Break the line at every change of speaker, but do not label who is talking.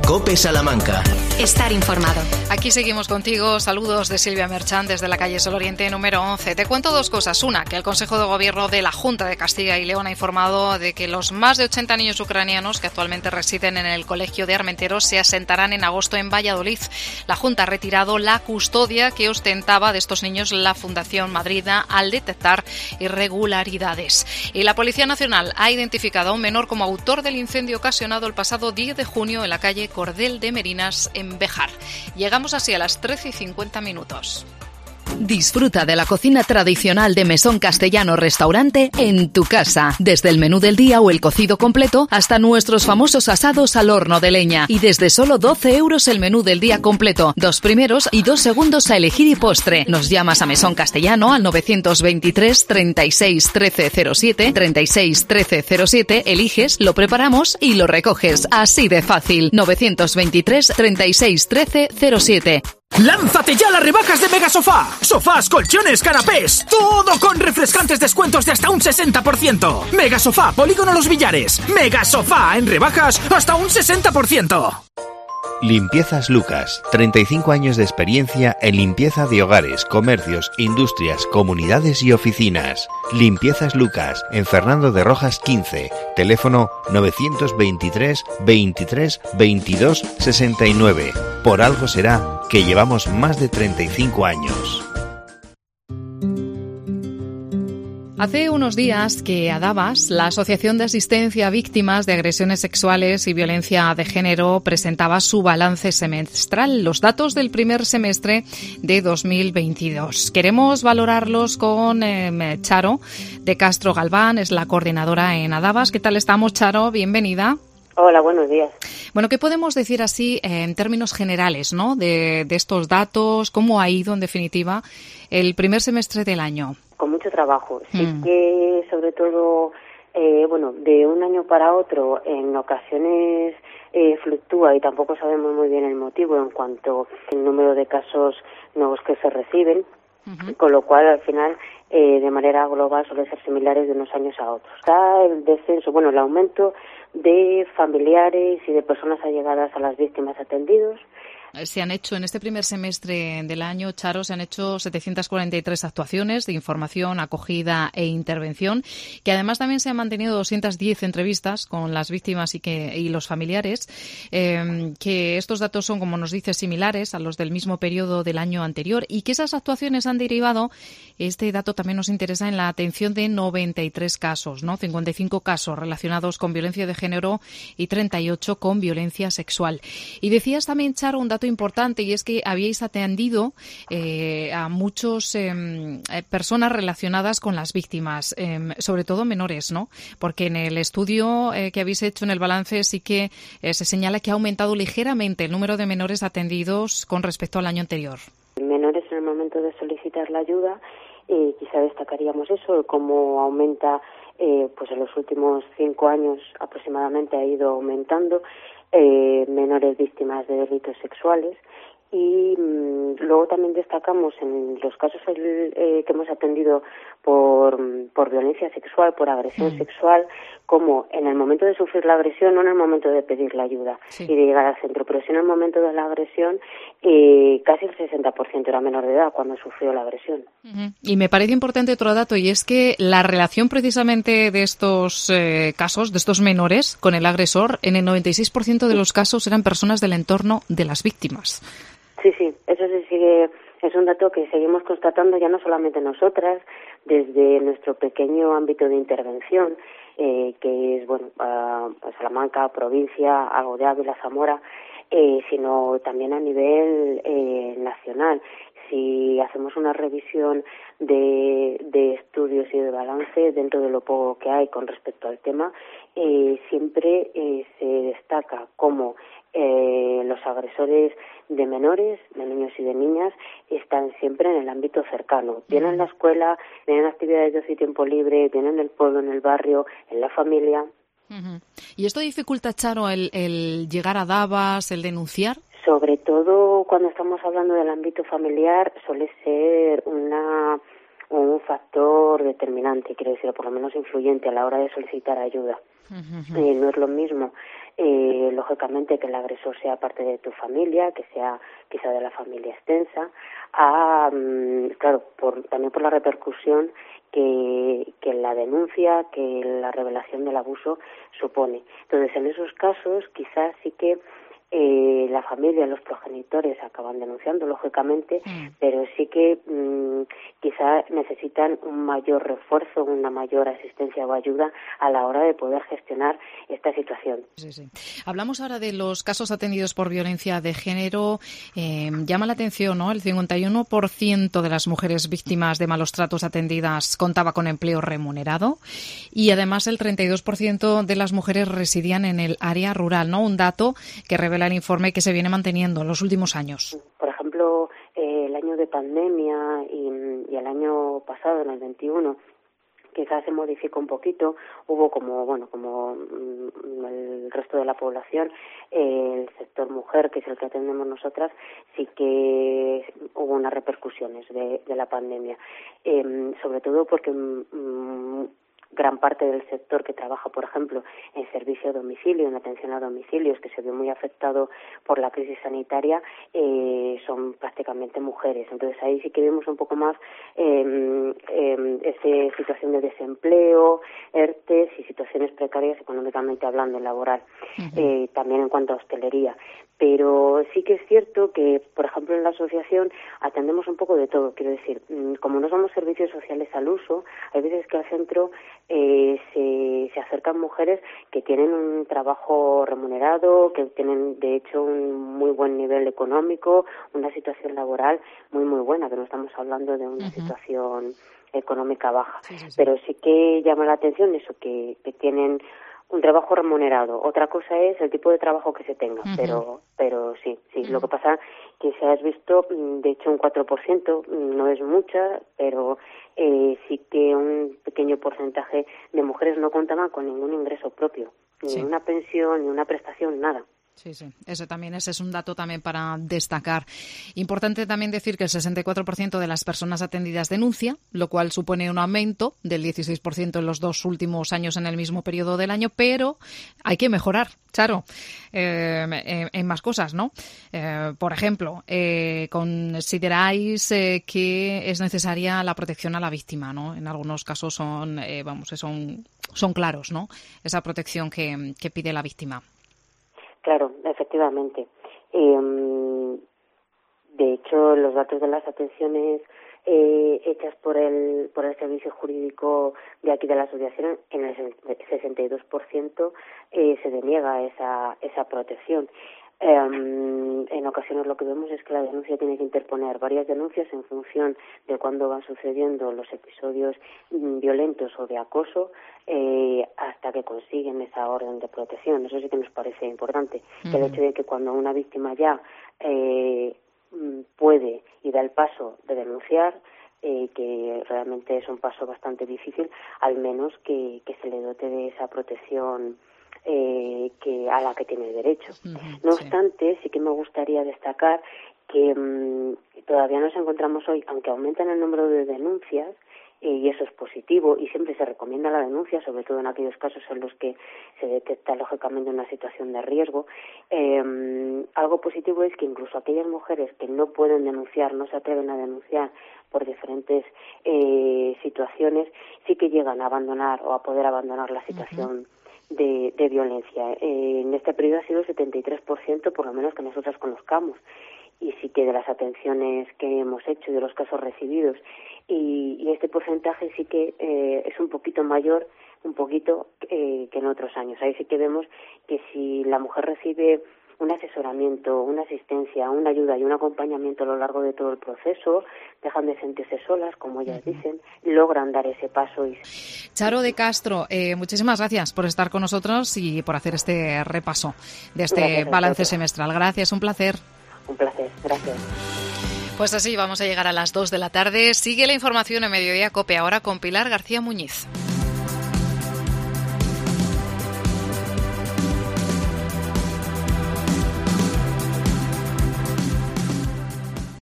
COPE Salamanca.
Estar informado.
Aquí seguimos contigo. Saludos de Silvia Merchán desde la calle Sol Oriente número 11. Te cuento dos cosas. Una, que el Consejo de Gobierno de la Junta de Castilla y León ha informado de que los más de 80 niños ucranianos que actualmente residen en el Colegio de Armenteros se asentarán en agosto en Valladolid. La Junta ha retirado la custodia que ostentaba de estos niños la Fundación Madrida al detectar irregularidades. Y la Policía Nacional ha identificado a un menor como autor del incendio ocasionado el pasado 10 de junio en la calle Cordel de Merinas, en Béjar. Llegamos así a las 13:50.
Disfruta de la cocina tradicional de Mesón Castellano Restaurante en tu casa. Desde el menú del día o el cocido completo hasta nuestros famosos asados al horno de leña. Y desde solo 12 euros el menú del día completo. 2 primeros y 2 segundos a elegir y postre. Nos llamas a Mesón Castellano al 923 36 13 07, 36 13 07, eliges, lo preparamos y lo recoges. Así de fácil. 923 36 13 07.
¡Lánzate ya a las rebajas de Megasofá! Sofás, colchones, canapés, todo con refrescantes descuentos de hasta un 60%. Megasofá, Polígono Los Villares. Megasofá, en rebajas hasta un 60%.
Limpiezas Lucas, 35 años de experiencia en limpieza de hogares, comercios, industrias, comunidades y oficinas. Limpiezas Lucas, en Fernando de Rojas 15, teléfono 923 23 22 69. Por algo será que llevamos más de 35 años.
Hace unos días que Adavas, la Asociación de Asistencia a Víctimas de Agresiones Sexuales y Violencia de Género, presentaba su balance semestral, los datos del primer semestre de 2022. Queremos valorarlos con Charo de Castro Galván, es la coordinadora en Adavas. ¿Qué tal estamos, Charo? Bienvenida.
Hola, buenos días.
Bueno, ¿qué podemos decir así en términos generales, ¿no? de estos datos? ¿Cómo ha ido, en definitiva, el primer semestre del año?
Con mucho trabajo. Sí que, sobre todo, de un año para otro, en ocasiones fluctúa y tampoco sabemos muy bien el motivo en cuanto al número de casos nuevos que se reciben, con lo cual, al final, de manera global, suelen ser similares de unos años a otros. Está el descenso, el aumento de familiares y de personas allegadas a las víctimas atendidos.
Se han hecho en este primer semestre del año, Charo, se han hecho 743 actuaciones de información, acogida e intervención, que además también se han mantenido 210 entrevistas con las víctimas y los familiares, que estos datos son, como nos dice, similares a los del mismo periodo del año anterior y que esas actuaciones han derivado, este dato también nos interesa, en la atención de 93 casos, ¿no? 55 casos relacionados con violencia de género y 38 con violencia sexual. Y decías también, Charo, un dato importante, y es que habíais atendido a muchas personas relacionadas con las víctimas, sobre todo menores, ¿no? Porque en el estudio que habéis hecho, en el balance, sí que se señala que ha aumentado ligeramente el número de menores atendidos con respecto al año anterior.
Menores en el momento de solicitar la ayuda, quizá destacaríamos eso, cómo aumenta, en los últimos 5 años aproximadamente ha ido aumentando, menores víctimas de delitos sexuales, y luego también destacamos en los casos que hemos atendido por violencia sexual, por agresión sexual, como en el momento de sufrir la agresión, no en el momento de pedir la ayuda y de llegar al centro, pero sí en el momento de la agresión, casi el 60% era menor de edad cuando sufrió la agresión.
Y me parece importante otro dato, y es que la relación precisamente de estos casos, de estos menores con el agresor, en el 96% de los casos eran personas del entorno de las víctimas.
Sí, eso se sigue, es un dato que seguimos constatando ya no solamente nosotras, desde nuestro pequeño ámbito de intervención, que es, Salamanca, provincia, algo de Ávila, Zamora, sino también a nivel nacional. Si hacemos una revisión de estudios y de balance dentro de lo poco que hay con respecto al tema, siempre se destaca cómo los agresores de menores, de niños y de niñas, están siempre en el ámbito cercano. Vienen en la escuela, vienen en actividades de ocio y tiempo libre, vienen en el pueblo, en el barrio, en la familia.
¿Y esto dificulta, Charo, el llegar a Adavas, el denunciar?
Sobre todo cuando estamos hablando del ámbito familiar, suele ser una un factor determinante, quiero decir, por lo menos influyente a la hora de solicitar ayuda. No es lo mismo, lógicamente, que el agresor sea parte de tu familia, que sea quizá de la familia extensa, claro, también por la repercusión que la denuncia, que la revelación del abuso supone. Entonces, en esos casos, quizás sí que la familia, los progenitores acaban denunciando, lógicamente, pero sí que quizá necesitan un mayor refuerzo, una mayor asistencia o ayuda a la hora de poder gestionar esta situación.
Sí. Hablamos ahora de los casos atendidos por violencia de género. Llama la atención, ¿no? El 51% de las mujeres víctimas de malos tratos atendidas contaba con empleo remunerado y además el 32% de las mujeres residían en el área rural, ¿no? Un dato que revela el informe que se viene manteniendo en los últimos años.
Por ejemplo, el año de pandemia y el año pasado, en el 21, quizás se modificó un poquito, hubo como el resto de la población, el sector mujer, que es el que atendemos nosotras, sí que hubo unas repercusiones de la pandemia, sobre todo porque gran parte del sector que trabaja, por ejemplo, en servicio a domicilio, en atención a domicilios, que se vio muy afectado por la crisis sanitaria, son prácticamente mujeres. Entonces ahí sí que vemos un poco más esta situación de desempleo, ERTES y situaciones precarias económicamente hablando, laboral, también en cuanto a hostelería. Pero sí que es cierto que, por ejemplo, en la asociación atendemos un poco de todo. Quiero decir, como no somos servicios sociales al uso, hay veces que al centro se acercan mujeres que tienen un trabajo remunerado, que tienen, de hecho, un muy buen nivel económico, una situación laboral muy, muy buena, que no estamos hablando de una situación económica baja. Sí. Pero sí que llama la atención eso, que tienen un trabajo remunerado. Otra cosa es el tipo de trabajo que se tenga, pero sí. Lo que pasa que se has visto, de hecho, un 4%, no es mucha, pero sí que un pequeño porcentaje de mujeres no contaban con ningún ingreso propio, ni una pensión, ni una prestación, nada.
Sí. Ese es un dato también para destacar. Importante también decir que el 64% de las personas atendidas denuncia, lo cual supone un aumento del 16% en los 2 últimos años en el mismo periodo del año, pero hay que mejorar, Charo, en más cosas, ¿no? Por ejemplo, consideráis que es necesaria la protección a la víctima, ¿no? En algunos casos son claros, ¿no? Esa protección que pide la víctima.
Claro, efectivamente. De hecho, los datos de las atenciones hechas por el servicio jurídico de aquí de la asociación, en el 62% se deniega esa protección. En ocasiones lo que vemos es que la denuncia tiene que interponer varias denuncias en función de cuándo van sucediendo los episodios violentos o de acoso, hasta que consiguen esa orden de protección. Eso sí que nos parece importante, que el hecho de que cuando una víctima ya puede y da el paso de denunciar, que realmente es un paso bastante difícil, al menos que se le dote de esa protección a la que tiene derecho. No obstante, sí que me gustaría destacar que todavía nos encontramos hoy, aunque aumentan el número de denuncias, y eso es positivo, y siempre se recomienda la denuncia, sobre todo en aquellos casos en los que se detecta lógicamente una situación de riesgo. Algo positivo es que incluso aquellas mujeres que no pueden denunciar, no se atreven a denunciar por diferentes situaciones, sí que llegan a abandonar o a poder abandonar la situación de violencia. En este periodo ha sido el 73%, por lo menos que nosotras conozcamos, y sí que de las atenciones que hemos hecho y de los casos recibidos, y este porcentaje sí que es un poquito mayor, que en otros años. Ahí sí que vemos que si la mujer recibe un asesoramiento, una asistencia, una ayuda y un acompañamiento a lo largo de todo el proceso, dejan de sentirse solas, como ellas dicen, logran dar ese paso.
Charo de Castro, muchísimas gracias por estar con nosotros y por hacer este repaso de este balance semestral. Gracias, un placer.
Un placer, gracias.
Pues así vamos a llegar a las 2 de la tarde. Sigue la información en Mediodía COPE, ahora con Pilar García Muñiz.